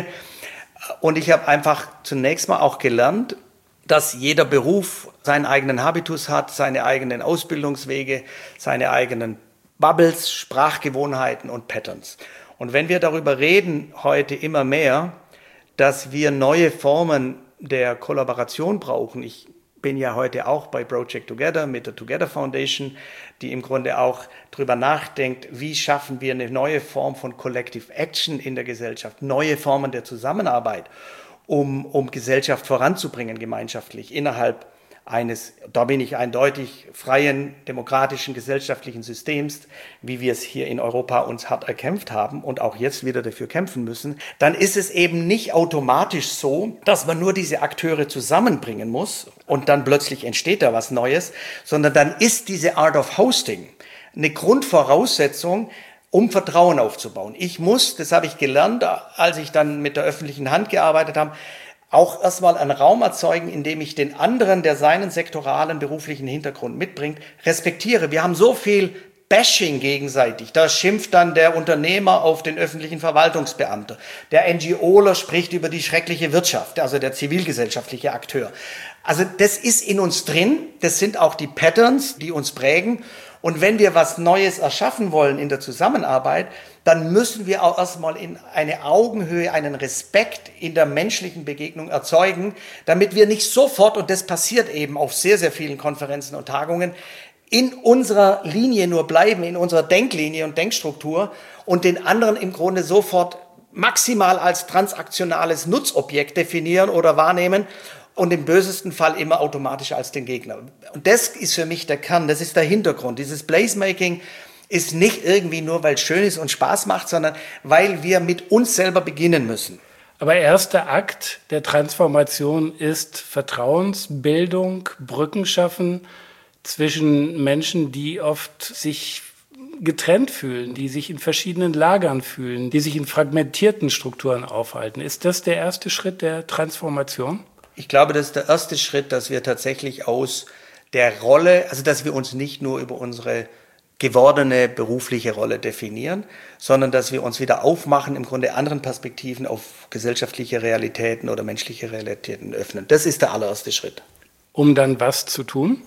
und ich habe einfach zunächst mal auch gelernt, dass jeder Beruf seinen eigenen Habitus hat, seine eigenen Ausbildungswege, seine eigenen Bubbles, Sprachgewohnheiten und Patterns. Und wenn wir darüber reden, heute immer mehr, dass wir neue Formen der Kollaboration brauchen. Ich bin ja heute auch bei Project Together mit der Together Foundation, die im Grunde auch darüber nachdenkt, wie schaffen wir eine neue Form von Collective Action in der Gesellschaft, neue Formen der Zusammenarbeit, um Gesellschaft voranzubringen, gemeinschaftlich, innerhalb eines, da bin ich eindeutig, freien, demokratischen, gesellschaftlichen Systems, wie wir es hier in Europa uns hart erkämpft haben und auch jetzt wieder dafür kämpfen müssen, dann ist es eben nicht automatisch so, dass man nur diese Akteure zusammenbringen muss und dann plötzlich entsteht da was Neues, sondern dann ist diese Art of Hosting eine Grundvoraussetzung, um Vertrauen aufzubauen. Ich muss, das habe ich gelernt, als ich dann mit der öffentlichen Hand gearbeitet habe, auch erstmal einen Raum erzeugen, in dem ich den anderen, der seinen sektoralen beruflichen Hintergrund mitbringt, respektiere. Wir haben so viel Bashing gegenseitig. Da schimpft dann der Unternehmer auf den öffentlichen Verwaltungsbeamten. Der NGOler spricht über die schreckliche Wirtschaft, also der zivilgesellschaftliche Akteur. Also das ist in uns drin, das sind auch die Patterns, die uns prägen. Und wenn wir was Neues erschaffen wollen in der Zusammenarbeit, dann müssen wir auch erstmal in eine Augenhöhe, einen Respekt in der menschlichen Begegnung erzeugen, damit wir nicht sofort, und das passiert eben auf sehr, sehr vielen Konferenzen und Tagungen, in unserer Linie nur bleiben, in unserer Denklinie und Denkstruktur und den anderen im Grunde sofort maximal als transaktionales Nutzobjekt definieren oder wahrnehmen und im bösesten Fall immer automatisch als den Gegner. Und das ist für mich der Kern, das ist der Hintergrund. Dieses Placemaking ist nicht irgendwie nur, weil es schön ist und Spaß macht, sondern weil wir mit uns selber beginnen müssen. Aber erster Akt der Transformation ist Vertrauensbildung, Brücken schaffen zwischen Menschen, die oft sich getrennt fühlen, die sich in verschiedenen Lagern fühlen, die sich in fragmentierten Strukturen aufhalten. Ist das der erste Schritt der Transformation? Ich glaube, das ist der erste Schritt, dass wir tatsächlich aus der Rolle, also dass wir uns nicht nur über unsere gewordene berufliche Rolle definieren, sondern dass wir uns wieder aufmachen, im Grunde anderen Perspektiven auf gesellschaftliche Realitäten oder menschliche Realitäten öffnen. Das ist der allererste Schritt. Um dann was zu tun?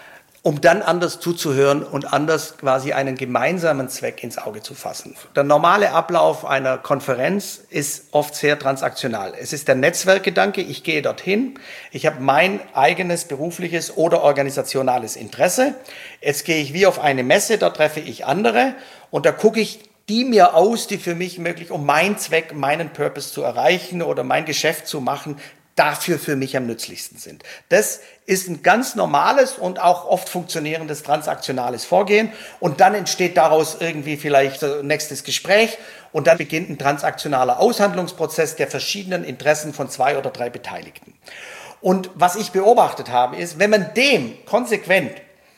Um dann anders zuzuhören und anders quasi einen gemeinsamen Zweck ins Auge zu fassen. Der normale Ablauf einer Konferenz ist oft sehr transaktional. Es ist der Netzwerkgedanke, ich gehe dorthin, ich habe mein eigenes berufliches oder organisationales Interesse. Jetzt gehe ich wie auf eine Messe, da treffe ich andere und da gucke ich die mir aus, die für mich möglich, um meinen Zweck, meinen Purpose zu erreichen oder mein Geschäft zu machen, dafür für mich am nützlichsten sind. Das ist ein ganz normales und auch oft funktionierendes transaktionales Vorgehen und dann entsteht daraus irgendwie vielleicht ein nächstes Gespräch und dann beginnt ein transaktionaler Aushandlungsprozess der verschiedenen Interessen von 2 oder 3 Beteiligten. Und was ich beobachtet habe, ist, wenn man dem konsequent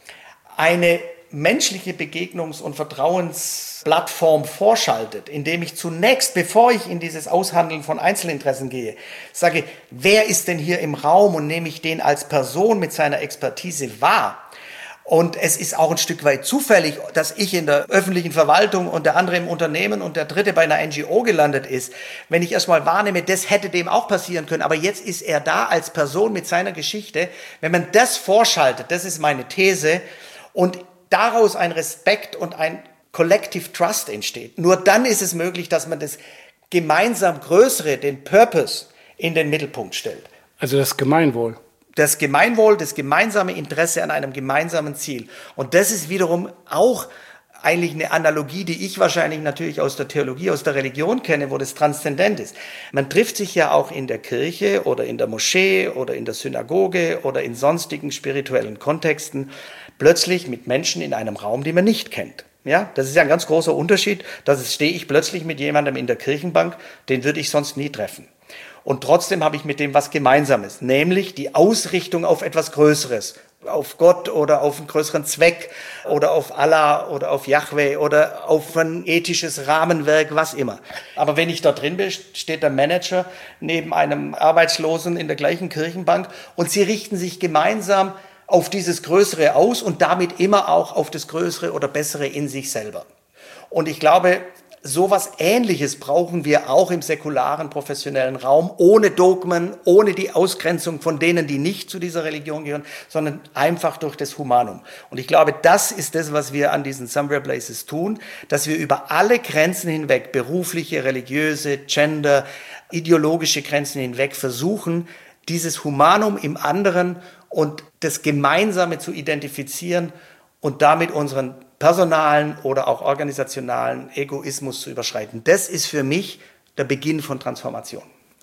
eine menschliche Begegnungs- und Vertrauensplattform vorschaltet, indem ich zunächst, bevor ich in dieses Aushandeln von Einzelinteressen gehe, sage, wer ist denn hier im Raum und nehme ich den als Person mit seiner Expertise wahr? Und es ist auch ein Stück weit zufällig, dass ich in der öffentlichen Verwaltung und der andere im Unternehmen und der dritte bei einer NGO gelandet ist. Wenn ich erstmal wahrnehme, das hätte dem auch passieren können, aber jetzt ist er da als Person mit seiner Geschichte. Wenn man das vorschaltet, das ist meine These, und daraus ein Respekt und ein Collective Trust entsteht. Nur dann ist es möglich, dass man das gemeinsam Größere, den Purpose, in den Mittelpunkt stellt. Also das Gemeinwohl. Das Gemeinwohl, das gemeinsame Interesse an einem gemeinsamen Ziel. Und das ist wiederum auch eigentlich eine Analogie, die ich wahrscheinlich natürlich aus der Theologie, aus der Religion kenne, wo das transzendent ist. Man trifft sich ja auch in der Kirche oder in der Moschee oder in der Synagoge oder in sonstigen spirituellen Kontexten plötzlich mit Menschen in einem Raum, die man nicht kennt. Ja, das ist ja ein ganz großer Unterschied. Da stehe ich plötzlich mit jemandem in der Kirchenbank, den würde ich sonst nie treffen. Und trotzdem habe ich mit dem was Gemeinsames, nämlich die Ausrichtung auf etwas Größeres, auf Gott oder auf einen größeren Zweck oder auf Allah oder auf Yahweh oder auf ein ethisches Rahmenwerk, was immer. Aber wenn ich da drin bin, steht der Manager neben einem Arbeitslosen in der gleichen Kirchenbank und sie richten sich gemeinsam auf dieses Größere aus und damit immer auch auf das Größere oder Bessere in sich selber. Und ich glaube, sowas Ähnliches brauchen wir auch im säkularen, professionellen Raum, ohne Dogmen, ohne die Ausgrenzung von denen, die nicht zu dieser Religion gehören, sondern einfach durch das Humanum. Und ich glaube, das ist das, was wir an diesen Somewhere Places tun, dass wir über alle Grenzen hinweg, berufliche, religiöse, Gender, ideologische Grenzen hinweg versuchen, dieses Humanum im anderen und das Gemeinsame zu identifizieren und damit unseren personalen oder auch organisationalen Egoismus zu überschreiten. Das ist für mich der Beginn von Transformation.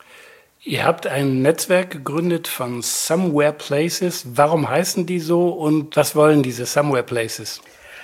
Ihr habt ein Netzwerk gegründet von Somewhere Places. Warum heißen die so und was wollen diese Somewhere Places?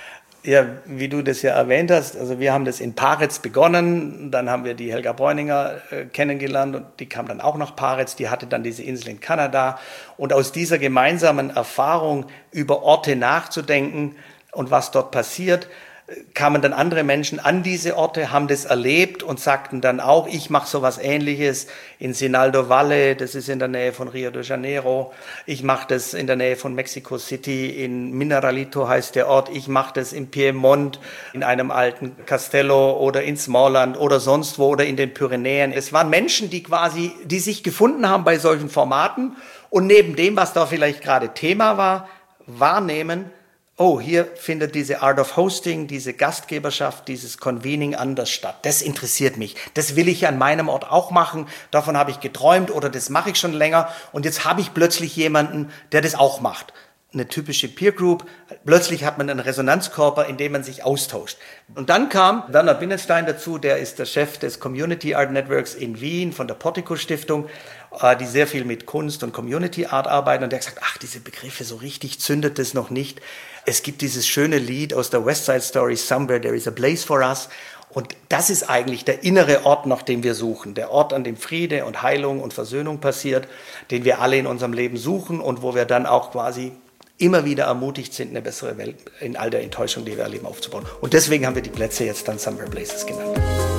Ja, wie du das ja erwähnt hast, also wir haben das in Paritz begonnen, dann haben wir die Helga Bräuninger kennengelernt und die kam dann auch nach Paritz, die hatte dann diese Insel in Kanada und aus dieser gemeinsamen Erfahrung über Orte nachzudenken und was dort passiert, kamen dann andere Menschen an diese Orte, haben das erlebt und sagten dann auch, ich mache sowas Ähnliches in Sinaldo Valle, das ist in der Nähe von Rio de Janeiro. Ich mache das in der Nähe von Mexico City, in Mineralito heißt der Ort. Ich mache das in Piemont, in einem alten Castello oder in Smallland oder sonst wo oder in den Pyrenäen. Es waren Menschen, die sich gefunden haben bei solchen Formaten und neben dem, was da vielleicht gerade Thema war, wahrnehmen, oh, hier findet diese Art of Hosting, diese Gastgeberschaft, dieses Convening anders statt. Das interessiert mich. Das will ich an meinem Ort auch machen. Davon habe ich geträumt oder das mache ich schon länger. Und jetzt habe ich plötzlich jemanden, der das auch macht. Eine typische Peer Group. Plötzlich hat man einen Resonanzkörper, in dem man sich austauscht. Und dann kam Werner Binnenstein dazu, der ist der Chef des Community Art Networks in Wien von der Portico Stiftung, die sehr viel mit Kunst und Community Art arbeiten. Und der hat gesagt, ach, diese Begriffe, so richtig zündet das noch nicht. Es gibt dieses schöne Lied aus der West Side Story, Somewhere There is a Place for Us. Und das ist eigentlich der innere Ort, nach dem wir suchen. Der Ort, an dem Friede und Heilung und Versöhnung passiert, den wir alle in unserem Leben suchen und wo wir dann auch quasi immer wieder ermutigt sind, eine bessere Welt in all der Enttäuschung, die wir erleben, aufzubauen. Und deswegen haben wir die Plätze jetzt dann Somewhere Places genannt.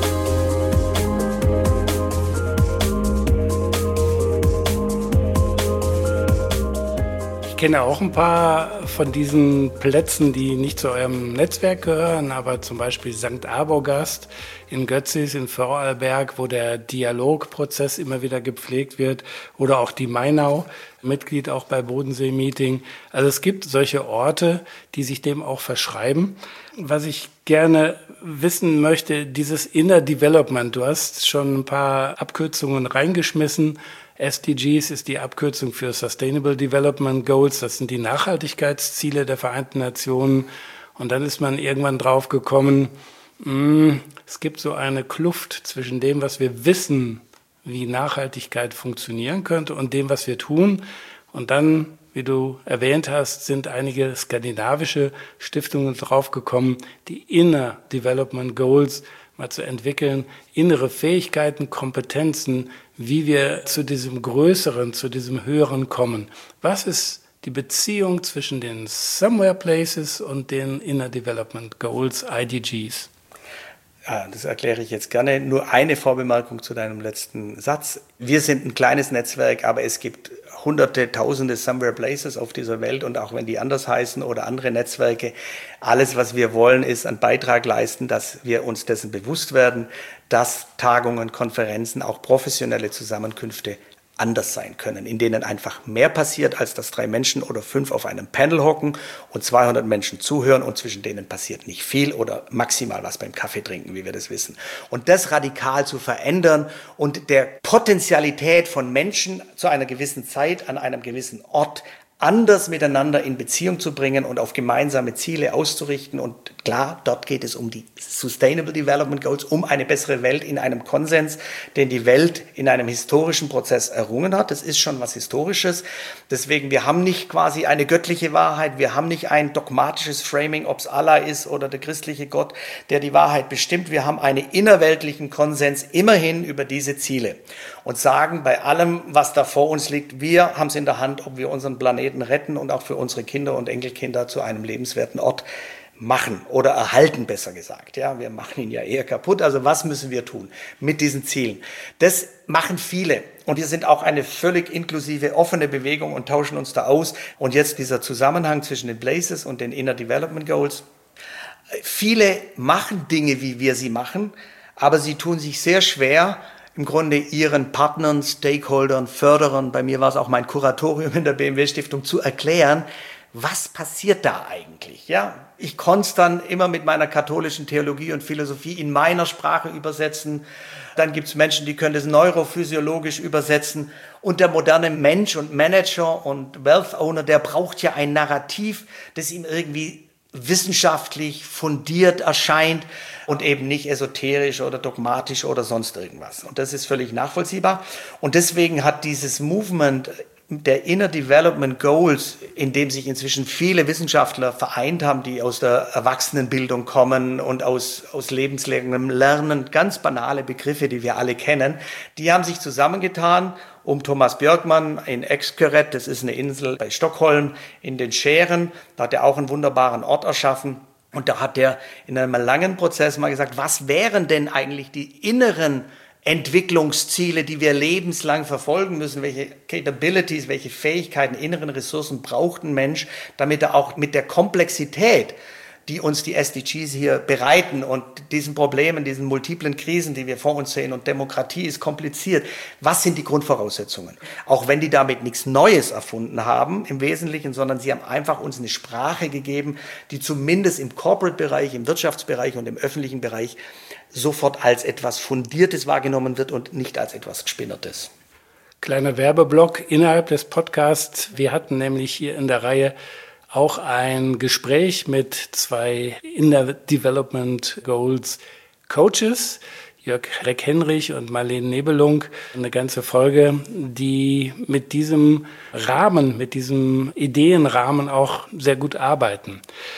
Ich kenne auch ein paar von diesen Plätzen, die nicht zu eurem Netzwerk gehören, aber zum Beispiel St. Arbogast in Götzis, in Vorarlberg, wo der Dialogprozess immer wieder gepflegt wird, oder auch die Mainau, Mitglied auch bei Bodensee Meeting. Also es gibt solche Orte, die sich dem auch verschreiben. Was ich gerne wissen möchte, dieses Inner Development, du hast schon ein paar Abkürzungen reingeschmissen. SDGs ist die Abkürzung für Sustainable Development Goals, das sind die Nachhaltigkeitsziele der Vereinten Nationen. Und dann ist man irgendwann drauf gekommen, es gibt so eine Kluft zwischen dem, was wir wissen, wie Nachhaltigkeit funktionieren könnte, und dem, was wir tun. Und dann, wie du erwähnt hast, sind einige skandinavische Stiftungen draufgekommen, die Inner Development Goals mal zu entwickeln, innere Fähigkeiten, Kompetenzen, wie wir zu diesem Größeren, zu diesem Höheren kommen. Was ist die Beziehung zwischen den Somewhere Places und den Inner Development Goals, IDGs? Ja, das erkläre ich jetzt gerne. Nur eine Vorbemerkung zu deinem letzten Satz. Wir sind ein kleines Netzwerk, aber es gibt Hunderte, Tausende Somewhere Places auf dieser Welt, und auch wenn die anders heißen oder andere Netzwerke, alles, was wir wollen, ist einen Beitrag leisten, dass wir uns dessen bewusst werden, dass Tagungen, Konferenzen, auch professionelle Zusammenkünfte anders sein können, in denen einfach mehr passiert, als dass 3 Menschen oder 5 auf einem Panel hocken und 200 Menschen zuhören und zwischen denen passiert nicht viel oder maximal was beim Kaffee trinken, wie wir das wissen. Und das radikal zu verändern und der Potentialität von Menschen zu einer gewissen Zeit an einem gewissen Ort anders miteinander in Beziehung zu bringen und auf gemeinsame Ziele auszurichten. Und klar, dort geht es um die Sustainable Development Goals, um eine bessere Welt in einem Konsens, den die Welt in einem historischen Prozess errungen hat. Das ist schon was Historisches. Deswegen, wir haben nicht quasi eine göttliche Wahrheit, wir haben nicht ein dogmatisches Framing, ob es Allah ist oder der christliche Gott, der die Wahrheit bestimmt. Wir haben einen innerweltlichen Konsens immerhin über diese Ziele und sagen, bei allem, was da vor uns liegt, wir haben es in der Hand, ob wir unseren Planeten retten und auch für unsere Kinder und Enkelkinder zu einem lebenswerten Ort machen oder erhalten, besser gesagt. Ja, wir machen ihn ja eher kaputt. Also was müssen wir tun mit diesen Zielen? Das machen viele. Und wir sind auch eine völlig inklusive, offene Bewegung und tauschen uns da aus. Und jetzt dieser Zusammenhang zwischen den Places und den Inner Development Goals. Viele machen Dinge, wie wir sie machen, aber sie tun sich sehr schwer, im Grunde ihren Partnern, Stakeholdern, Förderern, bei mir war es auch mein Kuratorium in der BMW Stiftung, zu erklären, was passiert da eigentlich? Ja, ich konnte es dann immer mit meiner katholischen Theologie und Philosophie in meiner Sprache übersetzen. Dann gibt es Menschen, die können das neurophysiologisch übersetzen. Und der moderne Mensch und Manager und Wealth Owner, der braucht ja ein Narrativ, das ihm irgendwie wissenschaftlich fundiert erscheint und eben nicht esoterisch oder dogmatisch oder sonst irgendwas. Und das ist völlig nachvollziehbar. Und deswegen hat dieses Movement der Inner Development Goals, in dem sich inzwischen viele Wissenschaftler vereint haben, die aus der Erwachsenenbildung kommen und aus lebenslängerem Lernen, ganz banale Begriffe, die wir alle kennen, die haben sich zusammengetan, um Thomas Björkman in Xcaret, das ist eine Insel bei Stockholm, in den Schären, da hat er auch einen wunderbaren Ort erschaffen, Und da hat der in einem langen Prozess mal gesagt, was wären denn eigentlich die inneren Entwicklungsziele, die wir lebenslang verfolgen müssen? Welche Capabilities, welche Fähigkeiten, inneren Ressourcen braucht ein Mensch, damit er auch mit der Komplexität, die uns die SDGs hier bereiten und diesen Problemen, diesen multiplen Krisen, die wir vor uns sehen, und Demokratie ist kompliziert. Was sind die Grundvoraussetzungen? Auch wenn die damit nichts Neues erfunden haben im Wesentlichen, sondern sie haben einfach uns eine Sprache gegeben, die zumindest im Corporate-Bereich, im Wirtschaftsbereich und im öffentlichen Bereich sofort als etwas Fundiertes wahrgenommen wird und nicht als etwas Gespinnertes. Kleiner Werbeblock innerhalb des Podcasts. Wir hatten nämlich hier in der Reihe auch ein Gespräch mit 2 Inner Development Goals Coaches, Jörg Reck-Henrich und Marlene Nebelung. Eine ganze Folge, die mit diesem Rahmen, mit diesem Ideenrahmen auch sehr gut arbeiten.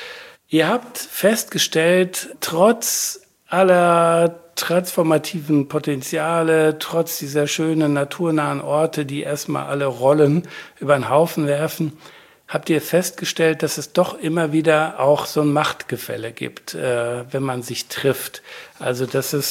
Ihr habt festgestellt, trotz aller transformativen Potenziale, trotz dieser schönen naturnahen Orte, die erstmal alle Rollen über den Haufen werfen, habt ihr festgestellt, dass es doch immer wieder auch so ein Machtgefälle gibt, wenn man sich trifft. Also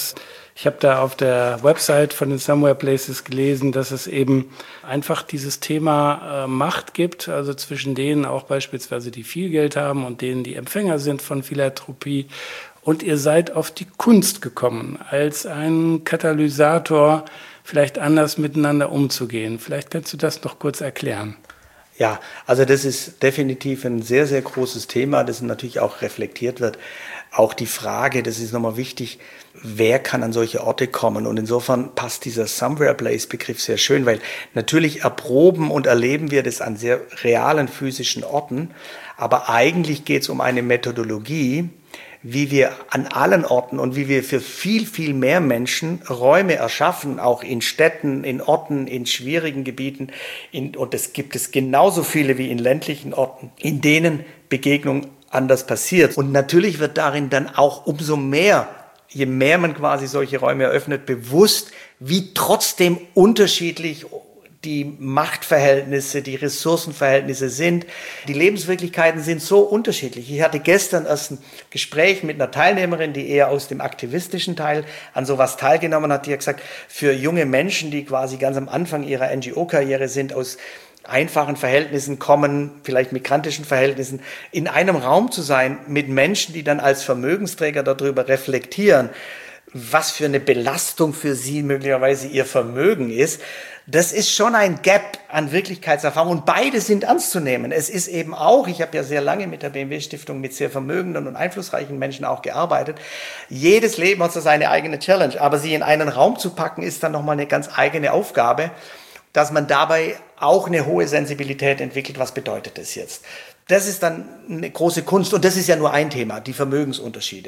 ich habe da auf der Website von den Somewhere Places gelesen, dass es eben einfach dieses Thema Macht gibt, also zwischen denen auch beispielsweise, die viel Geld haben und denen, die Empfänger sind von Philanthropie. Und ihr seid auf die Kunst gekommen, als ein Katalysator, vielleicht anders miteinander umzugehen. Vielleicht kannst du das noch kurz erklären. Ja, also das ist definitiv ein sehr, sehr großes Thema, das natürlich auch reflektiert wird. Auch die Frage, das ist nochmal wichtig, wer kann an solche Orte kommen? Und insofern passt dieser Somewhere Place Begriff sehr schön, weil natürlich erproben und erleben wir das an sehr realen physischen Orten, aber eigentlich geht es um eine Methodologie, wie wir an allen Orten und wie wir für viel, viel mehr Menschen Räume erschaffen, auch in Städten, in Orten, in schwierigen Gebieten. Und es gibt es genauso viele wie in ländlichen Orten, in denen Begegnung anders passiert. Und natürlich wird darin dann auch umso mehr, je mehr man quasi solche Räume eröffnet, bewusst, wie trotzdem unterschiedlich die Machtverhältnisse, die Ressourcenverhältnisse sind. Die Lebenswirklichkeiten sind so unterschiedlich. Ich hatte gestern erst ein Gespräch mit einer Teilnehmerin, die eher aus dem aktivistischen Teil an sowas teilgenommen hat. Die hat gesagt, für junge Menschen, die quasi ganz am Anfang ihrer NGO-Karriere sind, aus einfachen Verhältnissen kommen, vielleicht migrantischen Verhältnissen, in einem Raum zu sein mit Menschen, die dann als Vermögensträger darüber reflektieren, was für eine Belastung für sie möglicherweise ihr Vermögen ist. Das ist schon ein Gap an Wirklichkeitserfahrung und beide sind ernst zu nehmen. Es ist eben auch, ich habe ja sehr lange mit der BMW-Stiftung mit sehr vermögenden und einflussreichen Menschen auch gearbeitet. Jedes Leben hat so seine eigene Challenge, aber sie in einen Raum zu packen, ist dann nochmal eine ganz eigene Aufgabe, dass man dabei auch eine hohe Sensibilität entwickelt. Was bedeutet das jetzt? Das ist dann eine große Kunst und das ist ja nur ein Thema, die Vermögensunterschiede.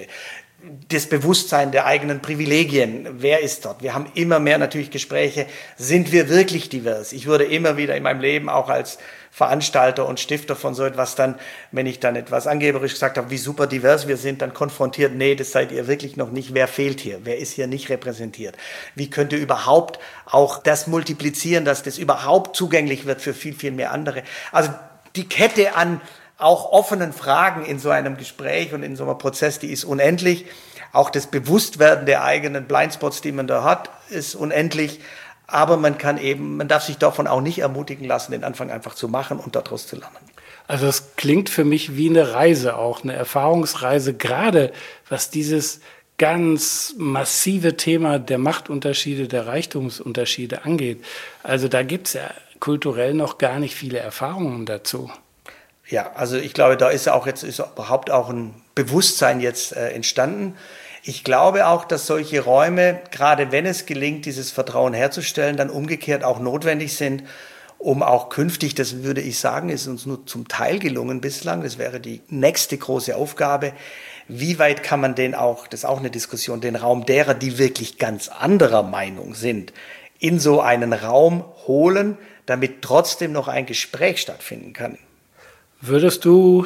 Das Bewusstsein der eigenen Privilegien. Wer ist dort? Wir haben immer mehr natürlich Gespräche. Sind wir wirklich divers? Ich wurde immer wieder in meinem Leben auch als Veranstalter und Stifter von so etwas dann, wenn ich dann etwas angeberisch gesagt habe, wie super divers wir sind, dann konfrontiert, nee, das seid ihr wirklich noch nicht. Wer fehlt hier? Wer ist hier nicht repräsentiert? Wie könnt ihr überhaupt auch das multiplizieren, dass das überhaupt zugänglich wird für viel, viel mehr andere? Also die Kette an auch offenen Fragen in so einem Gespräch und in so einem Prozess, die ist unendlich. Auch das Bewusstwerden der eigenen Blindspots, die man da hat, ist unendlich. Aber man darf sich davon auch nicht ermutigen lassen, den Anfang einfach zu machen und daraus zu lernen. Also es klingt für mich wie eine Reise auch, eine Erfahrungsreise, gerade was dieses ganz massive Thema der Machtunterschiede, der Reichtumsunterschiede angeht. Also da gibt's ja kulturell noch gar nicht viele Erfahrungen dazu. Ja, also ich glaube, da ist überhaupt auch ein Bewusstsein jetzt entstanden. Ich glaube auch, dass solche Räume, gerade wenn es gelingt, dieses Vertrauen herzustellen, dann umgekehrt auch notwendig sind, um auch künftig, das würde ich sagen, ist uns nur zum Teil gelungen bislang, das wäre die nächste große Aufgabe, wie weit kann man den auch, das ist auch eine Diskussion, den Raum derer, die wirklich ganz anderer Meinung sind, in so einen Raum holen, damit trotzdem noch ein Gespräch stattfinden kann. Würdest du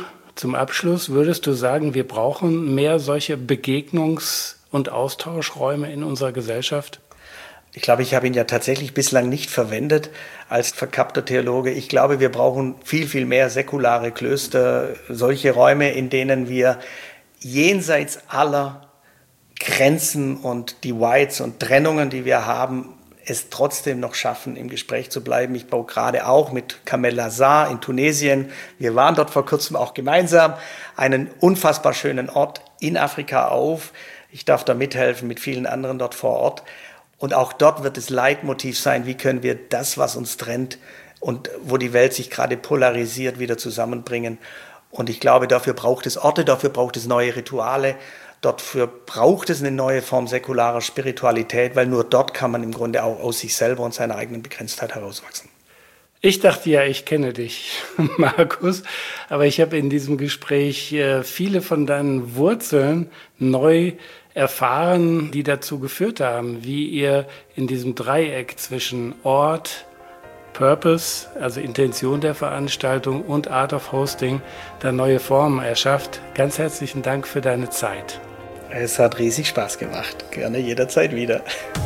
sagen, wir brauchen mehr solche Begegnungs- und Austauschräume in unserer Gesellschaft? Ich glaube, ich habe ihn ja tatsächlich bislang nicht verwendet als verkappter Theologe. Ich glaube, wir brauchen viel, viel mehr säkulare Klöster, solche Räume, in denen wir jenseits aller Grenzen und Divides und Trennungen, die wir haben, es trotzdem noch schaffen, im Gespräch zu bleiben. Ich baue gerade auch mit Kamel Lazar in Tunesien, wir waren dort vor kurzem auch gemeinsam, einen unfassbar schönen Ort in Afrika auf. Ich darf da mithelfen mit vielen anderen dort vor Ort. Und auch dort wird das Leitmotiv sein, wie können wir das, was uns trennt und wo die Welt sich gerade polarisiert, wieder zusammenbringen. Und ich glaube, dafür braucht es Orte, dafür braucht es neue Rituale, dafür braucht es eine neue Form säkularer Spiritualität, weil nur dort kann man im Grunde auch aus sich selber und seiner eigenen Begrenztheit herauswachsen. Ich dachte ja, ich kenne dich, Markus, aber ich habe in diesem Gespräch viele von deinen Wurzeln neu erfahren, die dazu geführt haben, wie ihr in diesem Dreieck zwischen Ort, Purpose, also Intention der Veranstaltung und Art of Hosting, da neue Formen erschafft. Ganz herzlichen Dank für deine Zeit. Es hat riesig Spaß gemacht. Gerne jederzeit wieder.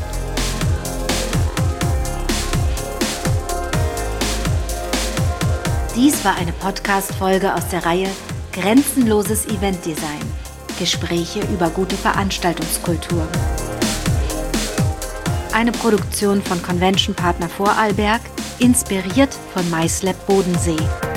Dies war eine Podcast-Folge aus der Reihe Grenzenloses Eventdesign. Gespräche über gute Veranstaltungskultur. Eine Produktion von Convention Partner Vorarlberg, inspiriert von MySlab Bodensee.